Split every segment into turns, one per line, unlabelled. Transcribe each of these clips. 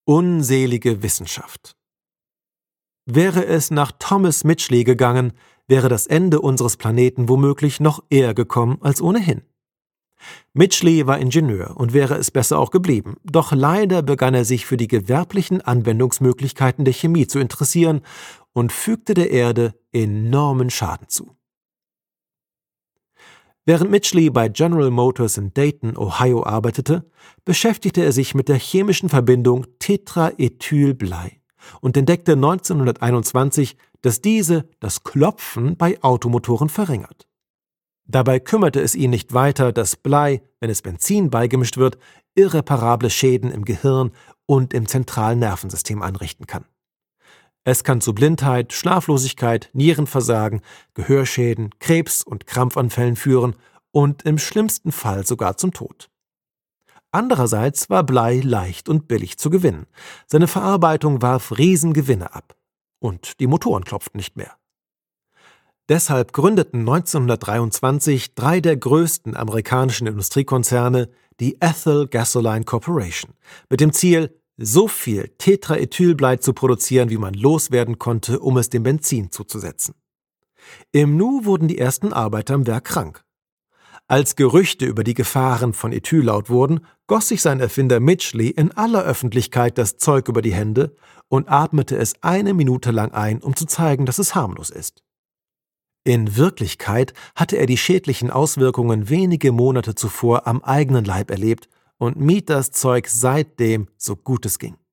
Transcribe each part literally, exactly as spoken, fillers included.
Unselige Wissenschaft. Wäre es nach Thomas Midgley gegangen, wäre das Ende unseres Planeten womöglich noch eher gekommen als ohnehin. Midgley war Ingenieur und wäre es besser auch geblieben, doch leider begann er sich für die gewerblichen Anwendungsmöglichkeiten der Chemie zu interessieren und fügte der Erde enormen Schaden zu. Während Midgley bei General Motors in Dayton, Ohio arbeitete, beschäftigte er sich mit der chemischen Verbindung Tetraethylblei und entdeckte neunzehnhunderteinundzwanzig, dass diese das Klopfen bei Automotoren verringert. Dabei kümmerte es ihn nicht weiter, dass Blei, wenn es Benzin beigemischt wird, irreparable Schäden im Gehirn und im zentralen Nervensystem anrichten kann. Es kann zu Blindheit, Schlaflosigkeit, Nierenversagen, Gehörschäden, Krebs und Krampfanfällen führen und im schlimmsten Fall sogar zum Tod. Andererseits war Blei leicht und billig zu gewinnen. Seine Verarbeitung warf Riesengewinne ab. Und die Motoren klopften nicht mehr. Deshalb gründeten neunzehnhundertdreiundzwanzig drei der größten amerikanischen Industriekonzerne die Ethel Gasoline Corporation mit dem Ziel, so viel Tetraethylblei zu produzieren, wie man loswerden konnte, um es dem Benzin zuzusetzen. Im Nu wurden die ersten Arbeiter im Werk krank. Als Gerüchte über die Gefahren von Ethyl laut wurden, goss sich sein Erfinder Midgley in aller Öffentlichkeit das Zeug über die Hände und atmete es eine Minute lang ein, um zu zeigen, dass es harmlos ist. In Wirklichkeit hatte er die schädlichen Auswirkungen wenige Monate zuvor am eigenen Leib erlebt und mied das Zeug seitdem so gut es ging.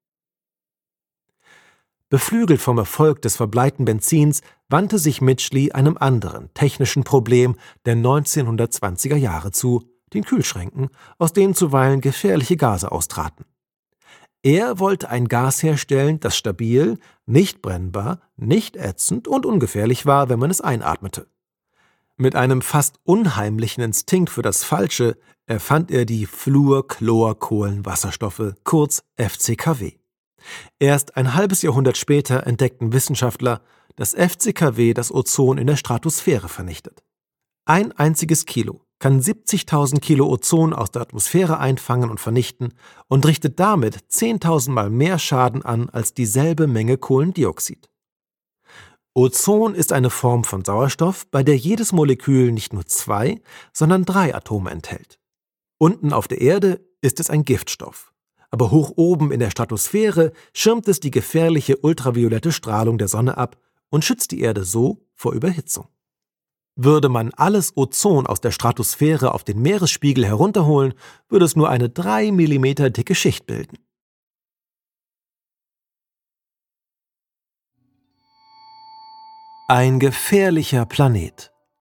Beflügelt vom Erfolg des verbleiten Benzins wandte sich Midgley einem anderen technischen Problem der neunzehnhundertzwanziger Jahre zu, den Kühlschränken, aus denen zuweilen gefährliche Gase austraten. Er wollte ein Gas herstellen, das stabil, nicht brennbar, nicht ätzend und ungefährlich war, wenn man es einatmete. Mit einem fast unheimlichen Instinkt für das Falsche erfand er die Fluorchlorkohlenwasserstoffe, kurz F C K W. Erst ein halbes Jahrhundert später entdeckten Wissenschaftler, dass F C K W das Ozon in der Stratosphäre vernichtet. Ein einziges Kilo kann siebzigtausend Kilo Ozon aus der Atmosphäre einfangen und vernichten und richtet damit zehntausend Mal mehr Schaden an als dieselbe Menge Kohlendioxid. Ozon ist eine Form von Sauerstoff, bei der jedes Molekül nicht nur zwei, sondern drei Atome enthält. Unten auf der Erde ist es ein Giftstoff, aber hoch oben in der Stratosphäre schirmt es die gefährliche ultraviolette Strahlung der Sonne ab und schützt die Erde so vor Überhitzung. Würde man alles Ozon aus der Stratosphäre auf den Meeresspiegel herunterholen, würde es nur eine drei Millimeter dicke Schicht bilden. Ein gefährlicher Planet.